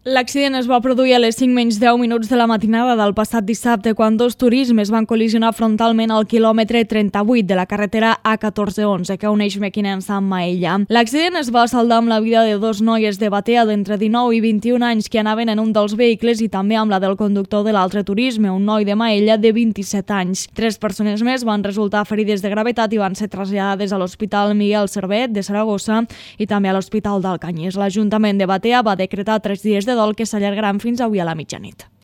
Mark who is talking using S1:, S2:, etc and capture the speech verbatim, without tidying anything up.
S1: L'accident es va produir a les cinc menys deu minuts de la matinada del passat dissabte quan dos turismes van col·lisionar frontalment al quilòmetre trenta-vuit de la carretera A catorze onze que uneix Mequinensa amb Maella. L'accident es va saldar amb la vida de dos noies de Batea d'entre dinou i vint-i-un anys que anaven en un dels vehicles i també amb la del conductor de l'altre turisme, un noi de Maella de vint-i-set anys. Tres persones més van resultar ferides de gravetat i van ser traslladades a l'Hospital Miguel Servet de Saragossa i també a l'Hospital d'Alcanyís. L'Ajuntament de Batea va decretar tres dies de dol que s'allargaran fins avui a la mitjanit.